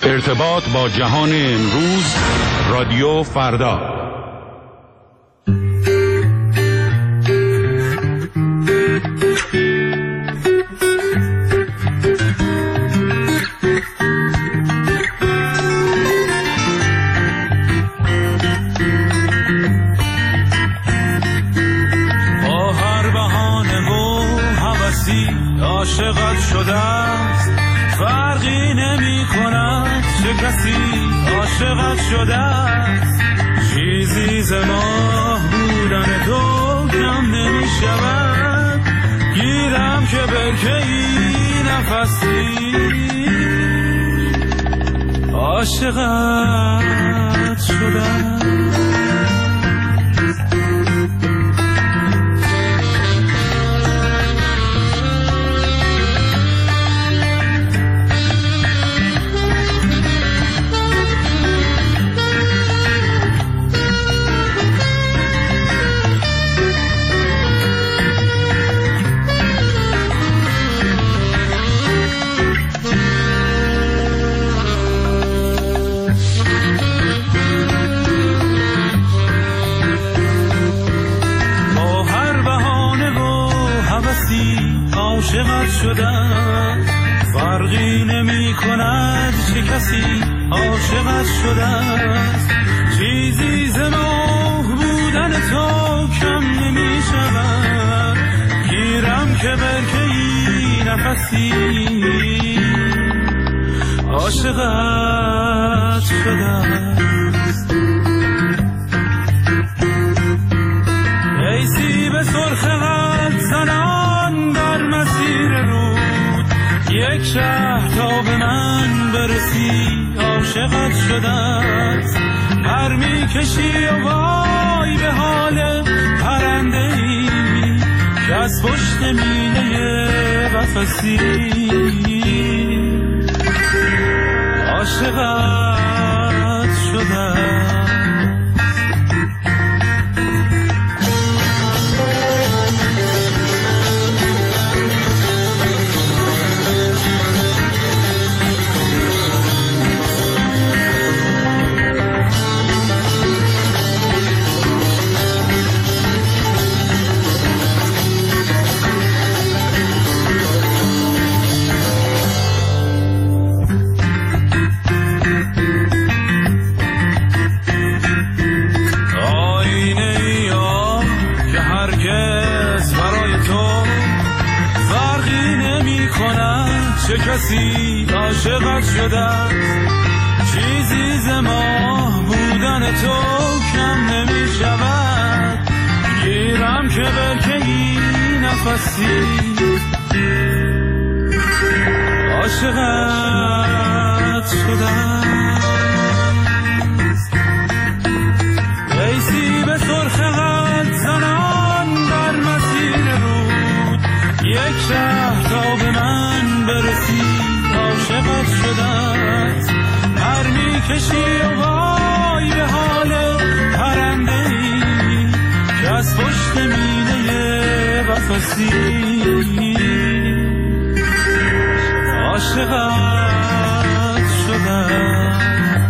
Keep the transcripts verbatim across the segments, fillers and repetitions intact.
ارتباط با جهان امروز، رادیو فردا. با هر بهانه و هوسی عاشقت شده است، فرقی نمی کند چه کسی عاشقت شده است. چیزی ز ماه بودن تو کم نمی شود، گیرم که برکه ای نفسی عاشقت شده است. عاشقت شدم، فرقی نمی کند چه کسی عاشقت شده است. چیزی ز ماه بودن تو کم نمی شود، گیرم که برکه ای نفسی عاشقت شده است. ای سیب سرخ قلب زنان در مسیر رود، یک شهر تا به من برسی عاشقت شده است. پر می کشی و وای به حال پرنده ای که از پشت مینه قفسی عاشقت شده است. چه کسی عاشقت شده است. چیزی ز ماه بودن تو کم نمی شود، گیرم که برکه ای نفسی عاشقت شده است. ای سیب سرخ قلب زنان در مسیر رود، یک شهر تا به من برسی عاشقت شده است. پر می کشی و وای به حال پرنده ای که از پشت مینه قفسی عاشقت شده است.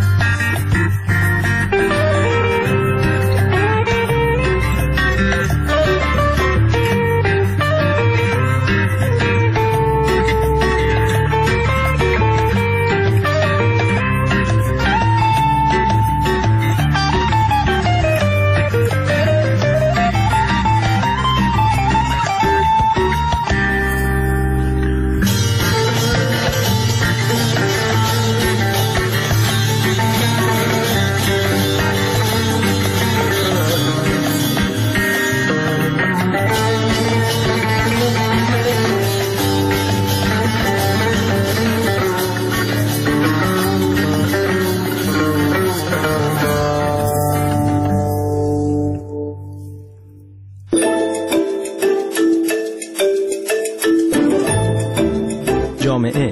جامعه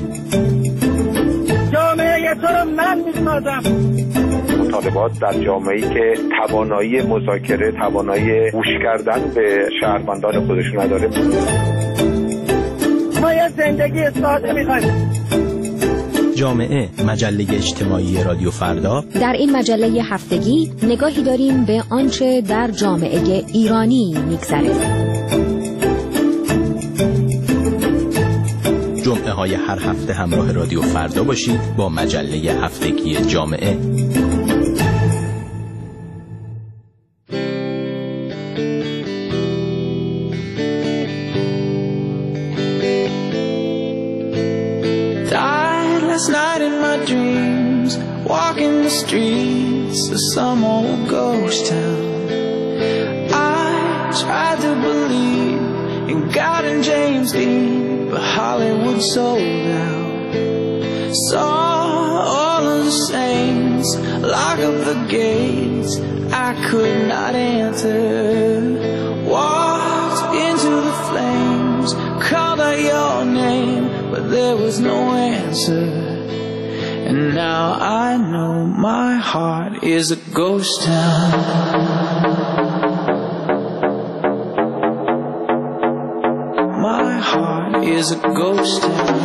جامعه تو رو من میسازم. مطالبات در جامعه‌ای که توانایی مذاکره، توانایی گوش کردن به شهروندان خودشون نداره. ما یه زندگی ساده میخوایم. جامعه، مجله اجتماعی رادیو فردا. در این مجله هفتگی نگاهی داریم به آنچه در جامعه ایرانی می‌گذره. جمعه های هر هفته همراه رادیو فردا باشید با مجله هفتگی جامعه. Last night in my dreams, walking the streets of some old ghost town. I tried to believe in God and James Dean, but Hollywood sold out. Saw all of the saints lock up the gates I could not enter. Walked into the flames, called out your name, but there was no answer. And now I know my heart is a ghost town. My heart is a ghost town.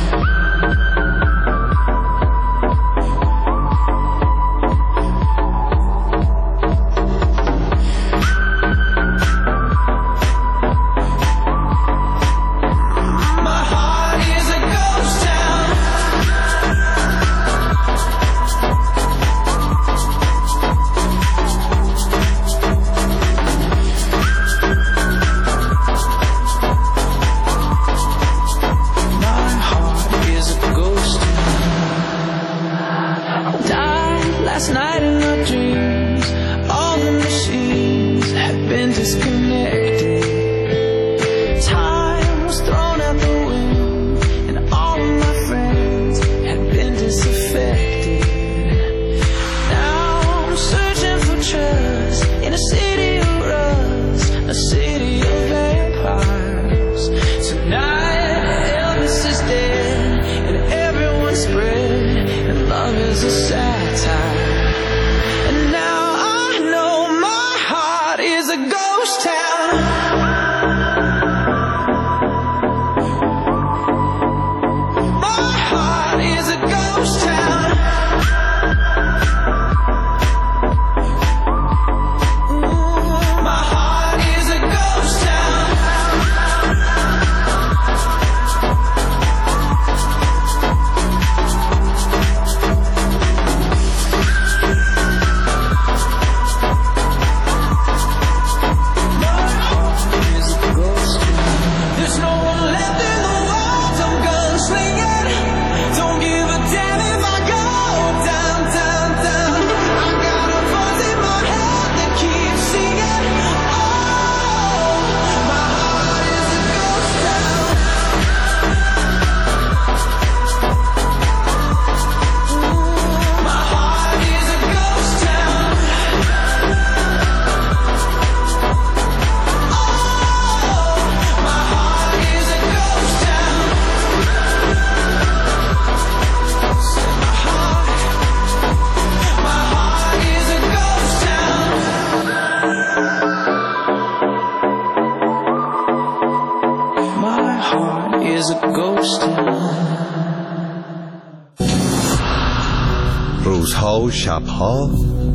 روزها و شبها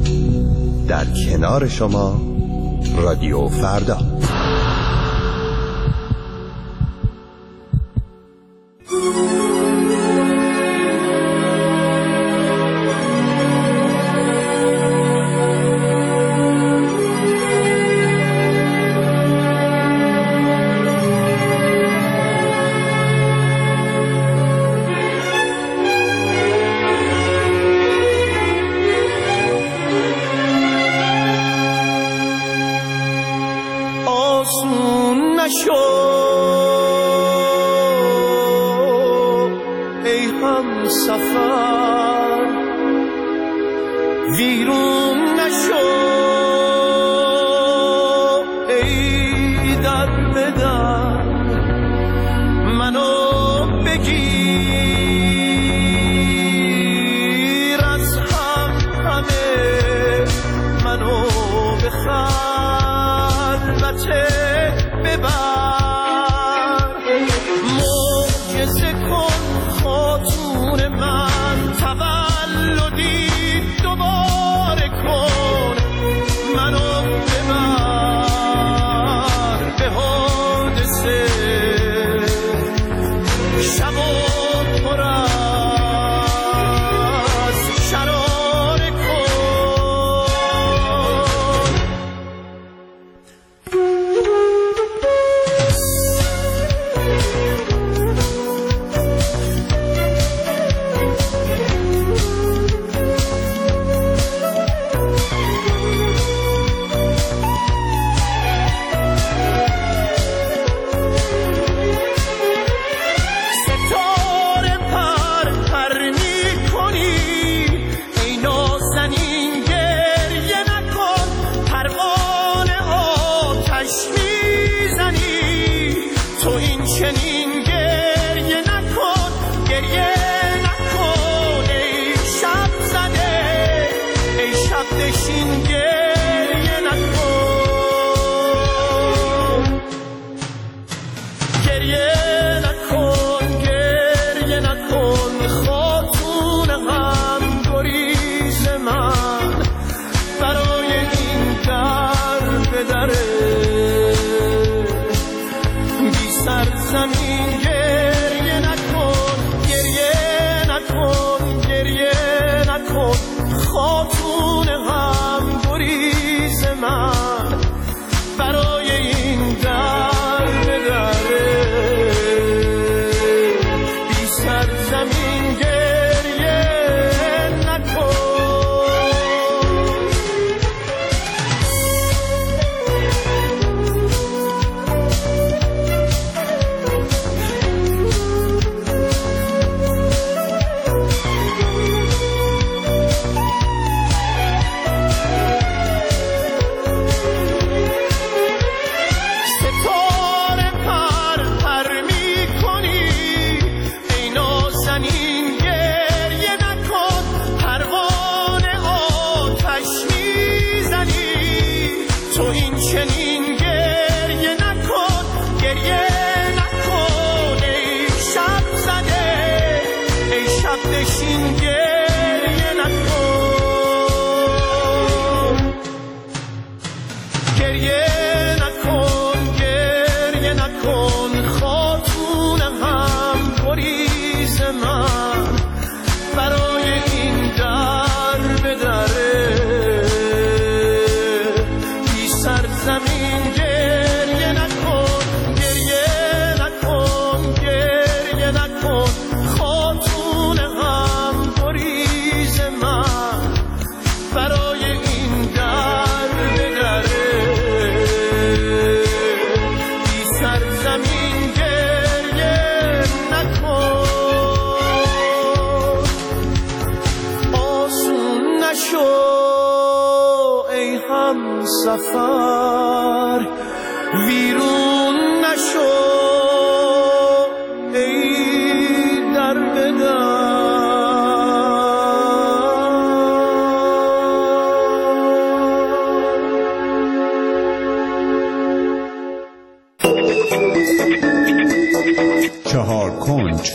در کنار شما رادیو فردا. معجزه کن خاتون من تولدی دوباره کن، منو ببر به حادثه، شب و پر از شراره کن. سفر ویرون نشو ای در چهار کنج.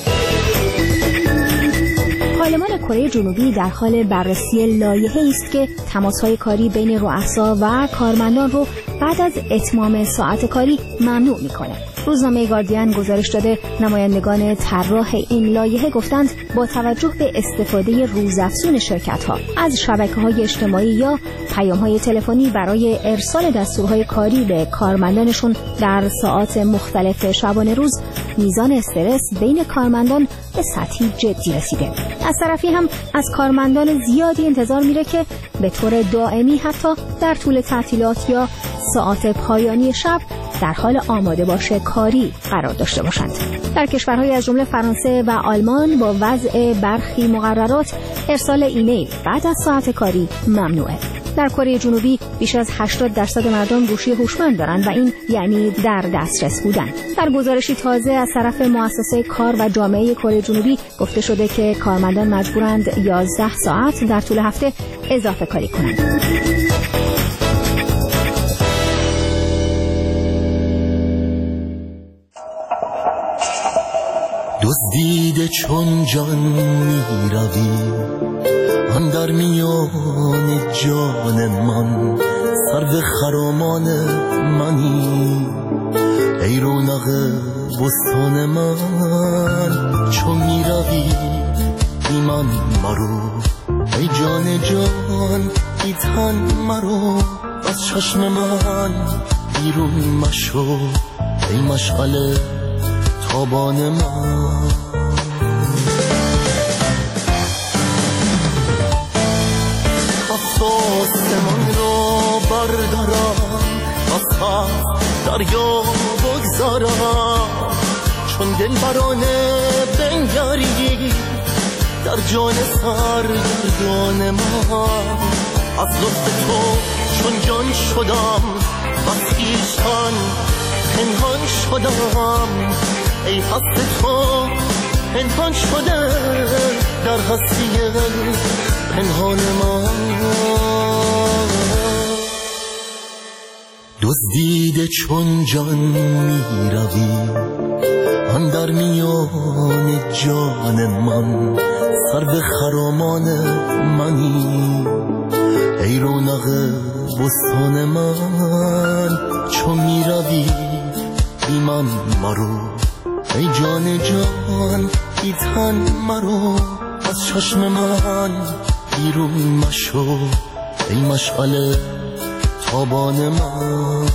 پارلمان کره جنوبی در حال بررسی لایحه‌ای است که تماس‌های کاری بین رؤسا و کارمندان رو بعد از اتمام ساعت کاری ممنوع می‌کنه. روزنامه گاردین گزارش داده نمایندگان طراح این لایحه گفتند با توجه به استفاده روزافزون شرکت‌ها از شبکه‌های اجتماعی یا پیام‌های تلفنی برای ارسال دستورهای کاری به کارمندانشون در ساعات مختلف شبانه روز، میزان استرس بین کارمندان به سطحی جدی رسیده. از طرفی هم از کارمندان زیادی انتظار میره که به طور دائمی حتی در طول تعطیلات یا ساعات پایانی شب در حال آماده باشه کاری قرار داشته باشند. در کشورهای از جمله فرانسه و آلمان با وضع برخی مقررات ارسال ایمیل بعد از ساعت کاری ممنوعه. در کره جنوبی بیش از هشتاد درصد مردم گوشی هوشمند دارند و این یعنی در دسترس بودن. در گزارشی تازه از طرف مؤسسه کار و جامعه کره جنوبی گفته شده که کارمندان مجبورند یازده ساعت در طول هفته اضافه کاری کنند. دزدیده چون جان می روی من در میان جان من سرو خرامان منی، ای رونق بستان من چون میروی بی من مرو، ای جان جان بی تن مرو، از چشم من بیرون مشو، ای مشعل تابان من. آسمان را بردارم، از هفت دریا بگذارم، چون دل برانه بنگری در جان سرگردان من. از لطف تو چون جان شدم، از خویشتن پنهان شدم، ای هست تو پنهان شده در هستی پنهان من. دزدیده چون جان می روی اندر میان جان من، سرو خرامان منی، ای رونق بستان من چون می روی بی من مرو، ای جان جان بی تن مرو، از چشم من بیرون مشو، ای مشعل تابان من.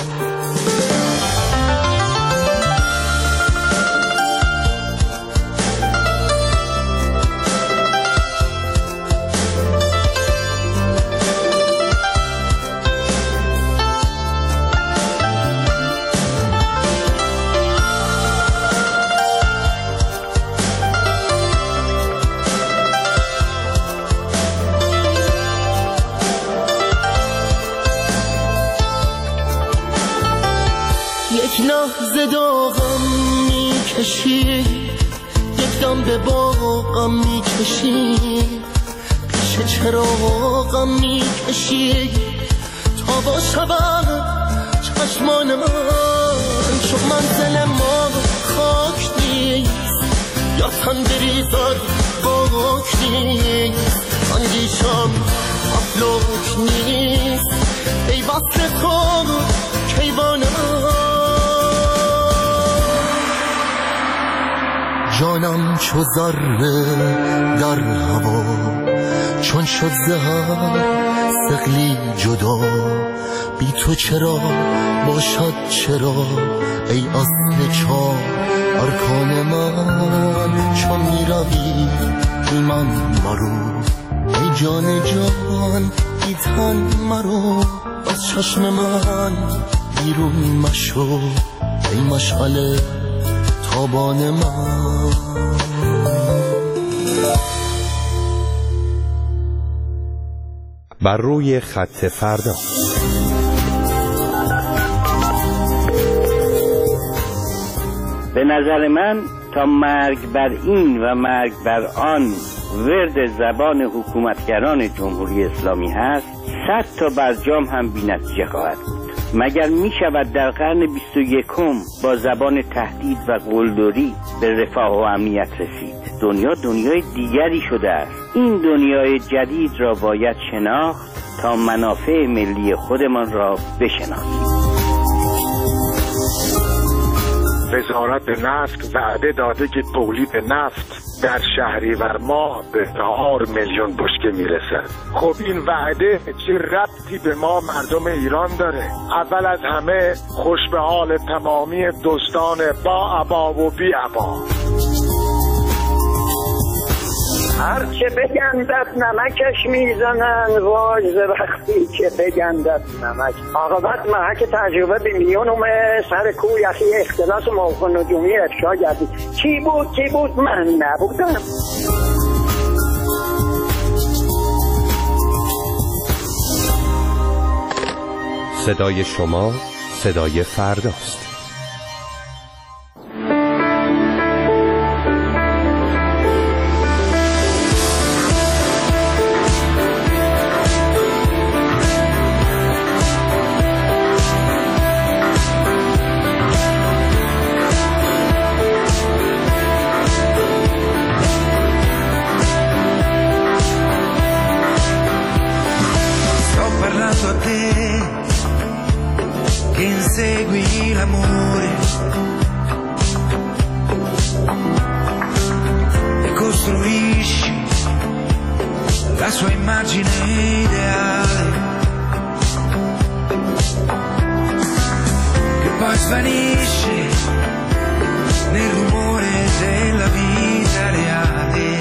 یک لحظه داغم میکشی، یک دم به باغم میکشی، پیش چراغم میکشی تا با شبم چشمان من، چون منزل ما خاک نیست یا تن بریزد باک نیست، اندیشم افلاک نیست، ای وصل تو کیوان من. جانم چو ذره در هوا، چون شد زهر ثقلی جدا، بی تو چرا باشد چرا، ای اصل چار ارکان من، چون می روی بی من مرو، ای جان جان بی تن مرو، از چشم من بیرون مشو، ای مشعل تابان من. بر روی خط فردا. به نظر من تا مرگ بر این و مرگ بر آن ورد زبان حکومتگران جمهوری اسلامی هست، صد تا برجام هم بی نتیجه خواهد بود. مگر می شود در قرن بیست و یکم با زبان تهدید و قلدری به رفاه و امنیت رسید؟ دنیا دنیای دیگری شده است. این دنیای جدید را باید شناخت تا منافع ملی خودمان را بشناسیم. وزارت نفت وعده داده که تولید نفت در شهریور ماه به چهار میلیون بشکه میرسد. خب این وعده چه ربطی به ما مردم ایران داره؟ اول از همه خوش به حال تمامی دوستان با عبا و بی عبا. هر چه بگندد نمکش میزنن، وای ز وقتی که بگندد نمک. عاقبت محک تجربه به میلیونم سر کوی یخی اختلاس موقع نجومی افشا گردید. کی بود کی بود؟ من نبودم. صدای شما صدای فرداست. insegui l'amore e costruisci la sua immagine ideale, che poi svanisce nel rumore della vita reale.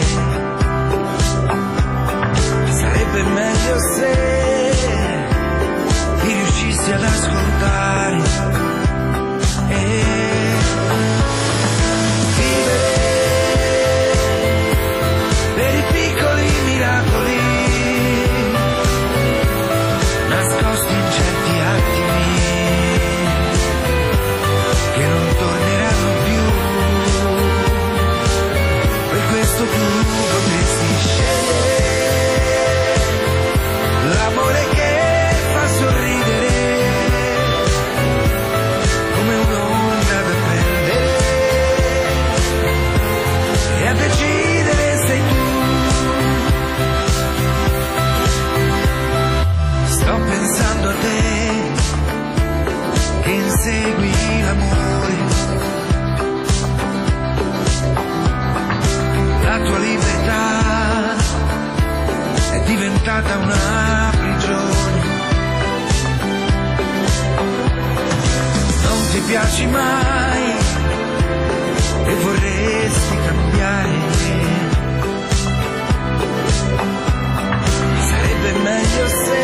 Sarebbe meglio se ti riuscissi ad ascoltare e vivere per i piccoli miracoli nascosti in certi attimi che non torneranno più. Per questo tu potresti scegliere l'amore che fa sorridere come un'onda da prendere, e a decidere sei tu. Sto pensando a te che insegui l'amore, la tua libertà è diventata una prigione, non ti piaci mai e vorresti cambiare. Sarebbe meglio se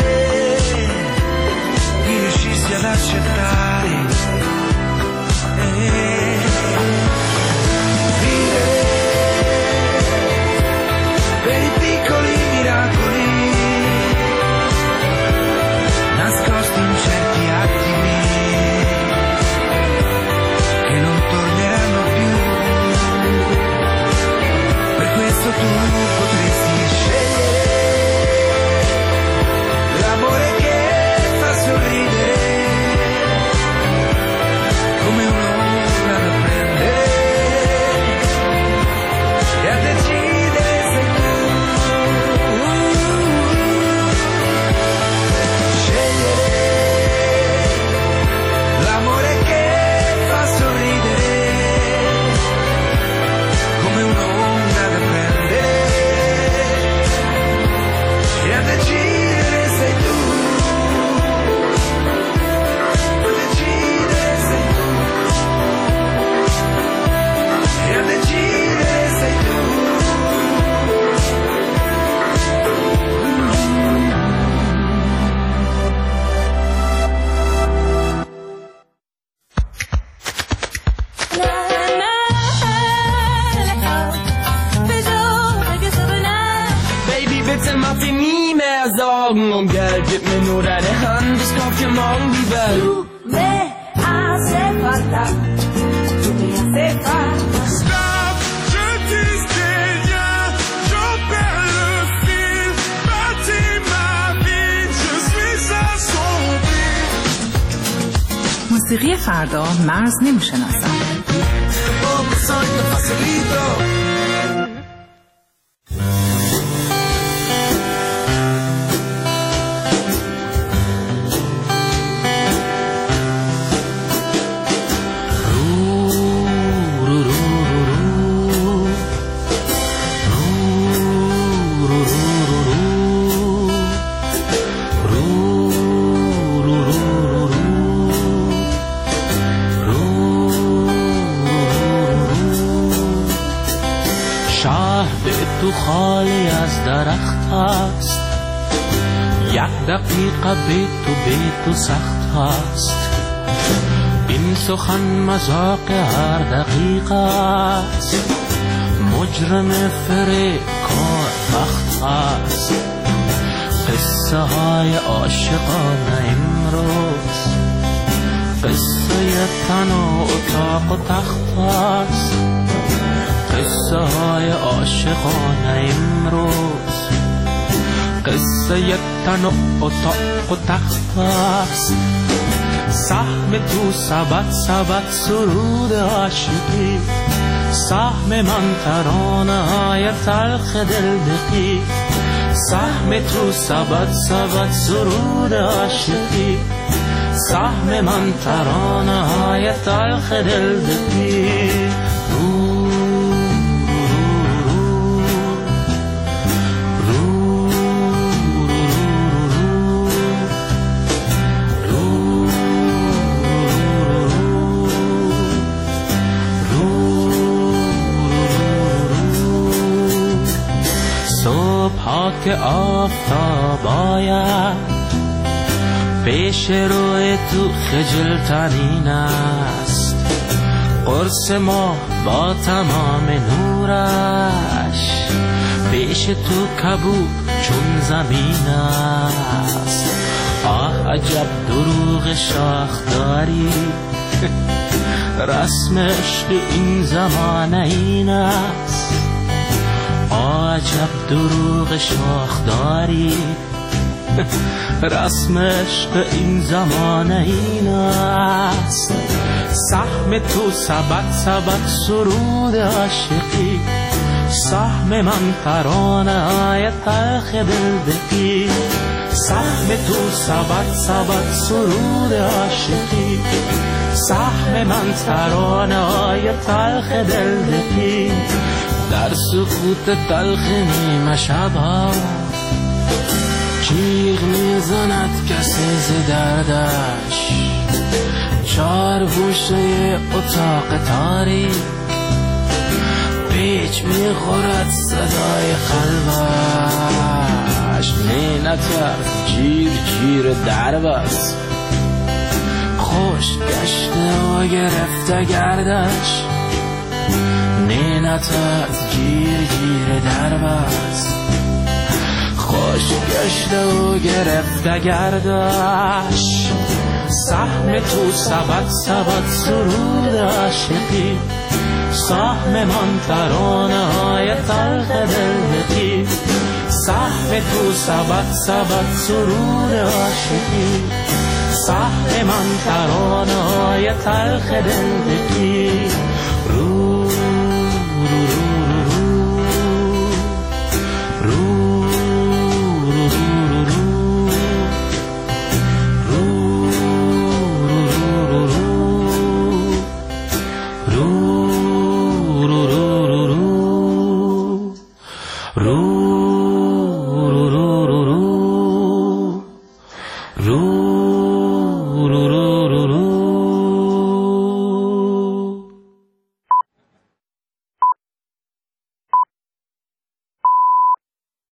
ti riuscissi ad accettare e vivere per i piccoli miracoli nascosti in certi attimi che non torneranno più. Per questo tu potresti scegliere l'amore che fa sorridere come un'onda da prendere, e a decidere sei tu. Scegliere l'amore che fa sorridere come un'onda da prendere, e a decidere sei tu. A decidere sei tu. E a decidere sei tu. Baby, bitte mach dir nie mehr Sorgen um Geld, gib mir nur deine Hand, ich kauf dir morgen die Welt. Tu me hace falta, tu me hace falta. Stop, je disais rien, j'en perds le fil, bâtis ma vie, je suis assombri. موسیقی فردا مرز نمیشناسم. تو خالی از درخت است، یک دقیقه بی تو بی تو سخت است. این سخن مذاق هر دقیقه است، مجرم فریب کار بخت است. قصه های عاشقانه امروز قصه تن و اتاق و تخت است. قصه های عاشقانه امروز قصه تن و اتاق و تخت است. سهم تو سبد سبد سرود عاشقی، سهم من ترانه های تلخ دلدقی. سهم تو سبد سبد سرود عاشقی، سهم من ترانه های تلخ دلدگی. صبح که آفتاب آید پیش روی تو خجل ترین است، قرص ما با تمام نورش پیش تو کبود چون زمین است. آه عجب دروغ شاخ داری، رسم عشق این زمانه این است. آه عجب دروغ شاخ داری، رسم عشق این زمانه این است. سهم تو سبد سبد سرود عاشقی، سهم من ترانه های تلخ دلدگی. سهم تو سبد سبد سرود عاشقی، سهم من ترانه های تلخ دلدگی. در سکوت تلخ نیمه شبها جیغ میزند کسی ز دردش، چار گوشه اتاق تاریک پیچ میخورد صدای قلبش. نه نترس جیر جیر درب است، خوش گشته و گرفته گردش. نه نترس جیر جیر درب است، خوش گشته و گرفته گردش. سهم تو سبد سبد سرود عاشقی، سهم من ترانه های تلخ دلدگی. سهم تو سبد سبد سرود عاشقی، سهم من ترانه های تلخ دلدگی.